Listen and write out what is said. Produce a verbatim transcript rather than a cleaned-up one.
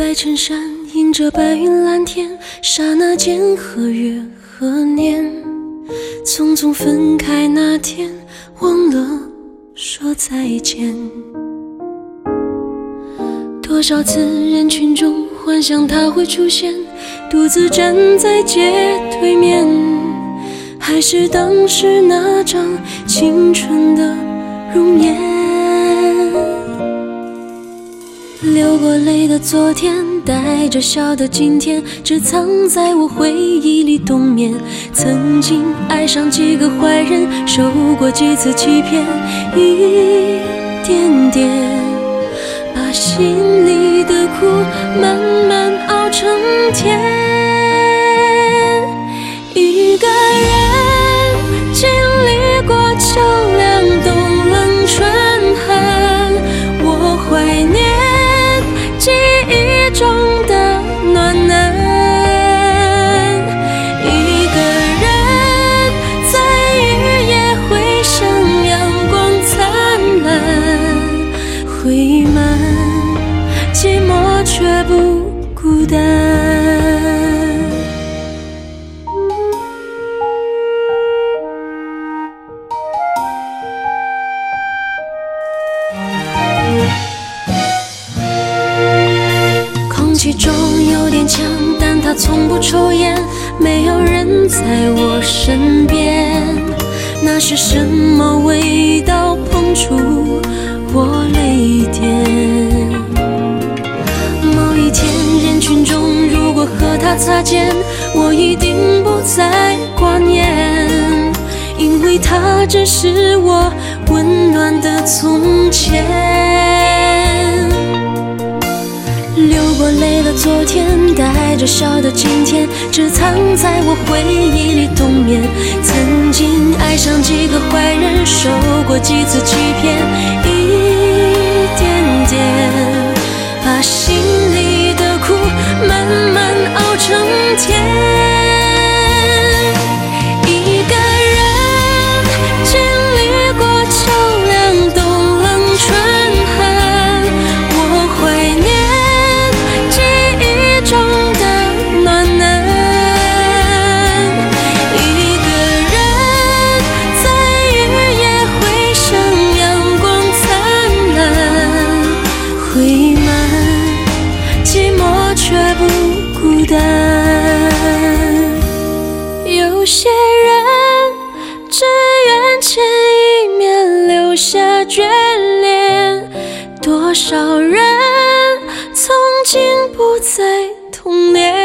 白衬衫映着白云蓝天，刹那间何月何年，匆匆分开那天，忘了说再见。多少次人群中幻想他会出现，独自站在街对面，还是当时那张青春的容颜。流过泪的昨天，带着笑的今天，只藏在我回忆里冬眠。曾经爱上几个坏人，受过几次欺骗，一点点把心里的苦慢慢熬成甜。一个人经历过秋凉冬冷春寒，我怀念记忆中的暖男。一个人在日夜回想阳光灿烂，回忆满，寂寞却不孤单。空气中有点呛，但他从不抽烟，没有人在我身边。那是什么味道碰触我泪点？某一天人群中，如果和他擦肩，我一定不再挂念，因为他只是我温暖的从前。流过泪的昨天，带着笑的今天，只藏在我回忆里冬眠。曾经爱上几个坏人，受过几次欺骗，一点点把心里的苦慢慢熬成甜。一个人经历过秋凉冬冷春寒，我怀念中的暖男。一个人在日夜回想阳光灿烂，回忆满，寂寞却不孤单。有些人只愿前一面留下眷恋，多少人从今不再童年。